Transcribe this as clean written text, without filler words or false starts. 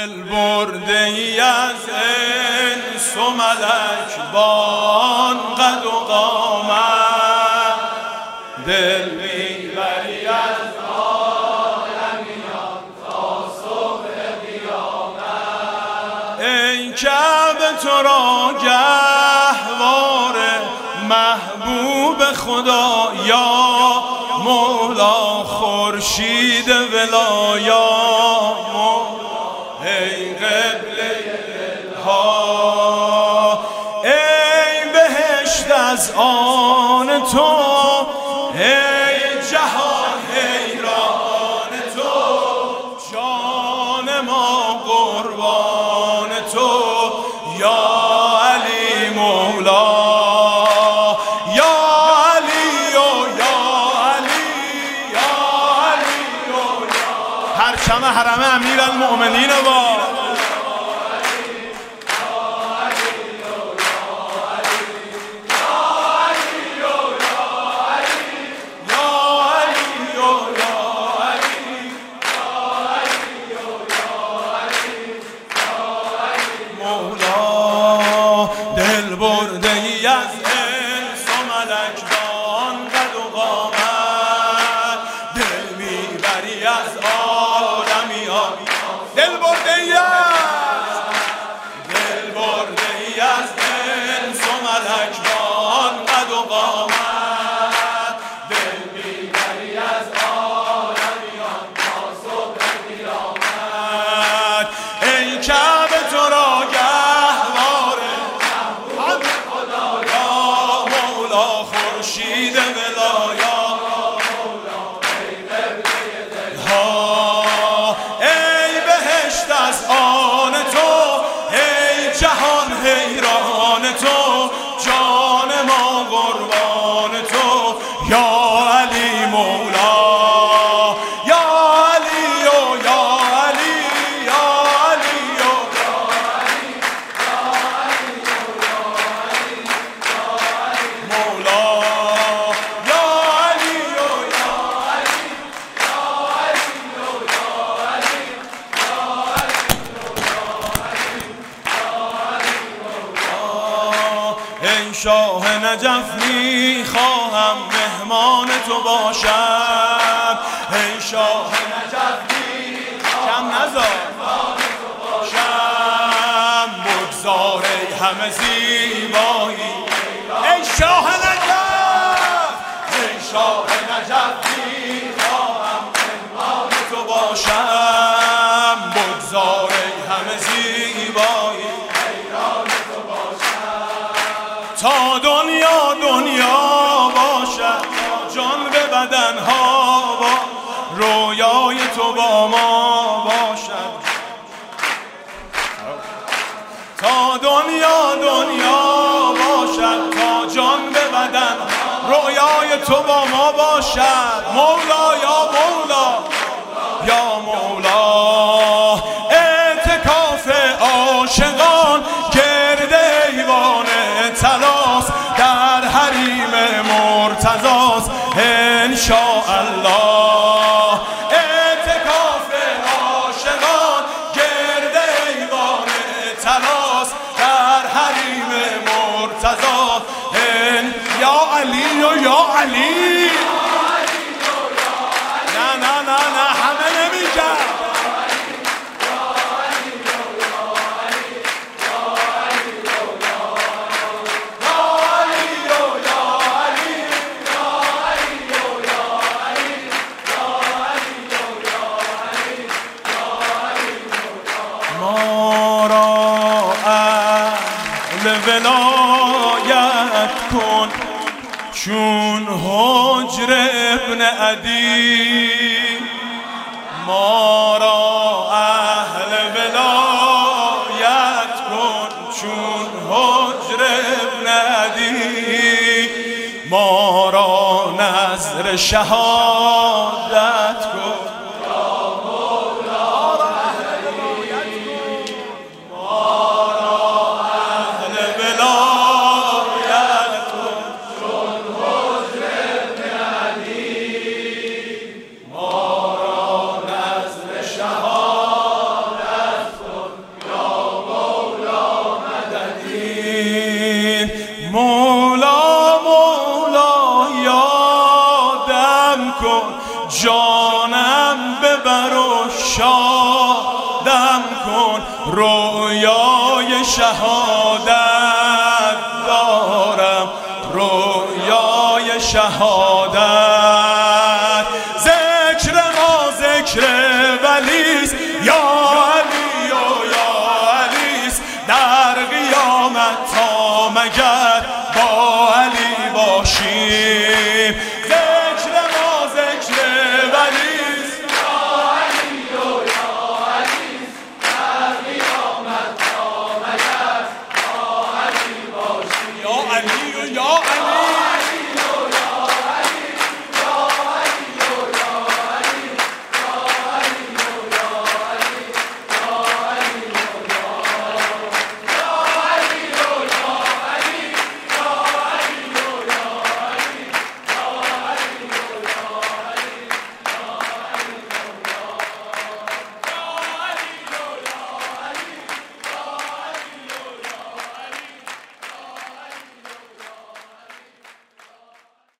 دل برده ای از انس و ملک بان قد و قامت، دل میبری از عالمیان تا صبح قیامت. ای کعبه تو را گهوار محبوب خدا، یا مولا خورشید ولایا، ای قبله دلها، ای بهشت از آن تو، ای جهان حیران تو، جان ما قربان تو، یا علی مولا، پرچم حرم امیرالمؤمنین با مولا، دل برده ای از انس و ملک بان قد و قامت، دل میبری از آدمیان، دل برده ای از انس و ملک بان قد و قامت، دل میبری از آدمیان تا صبح قیامت. ای کعبه تو را گهوار محبوب خدا، یا مولا خورشید ولایا، از آن تو، ای جهان حیران تو، جان ما قربان تو، یا علی مولا، یا علی و یا علی، یا علی و یا علی، یا علی و یا علی، یا علی مولا، یا علی و یا علی، یا علی و یا علی. ای شاه نجف میخواهم مهمان تو باشم، ای شاه نجف میخواهم مهمان تو باشم، بگذار ای همه زیبایی، ای شاه نجف، ای شاه نجف میخواهم مهمان تو باشم، بگذار ای همه زیبایی تا دنیا باشد، جان به بدن ها با رویای تو با ما باشد، تا دنیا باشد، تا جان به بدن رویای تو با ما باشد. مولا یا مولا، یا مولا، اعتکاف عاشقان گرد ایوان تلاس در حریم مرتضاست انشاءالله، اعتکاف عاشقان گرد ایوان تلاس در حریم مرتضاست، یا علی و یا علی، نه همه نمیگن، ما را اهل ولایت کن چون حجر ابن عدی، ما را اهل ولایت کن چون حجر ابن عدی، ما را نذر شهادت کن، کن رویای شهادت دارم رویای شهادت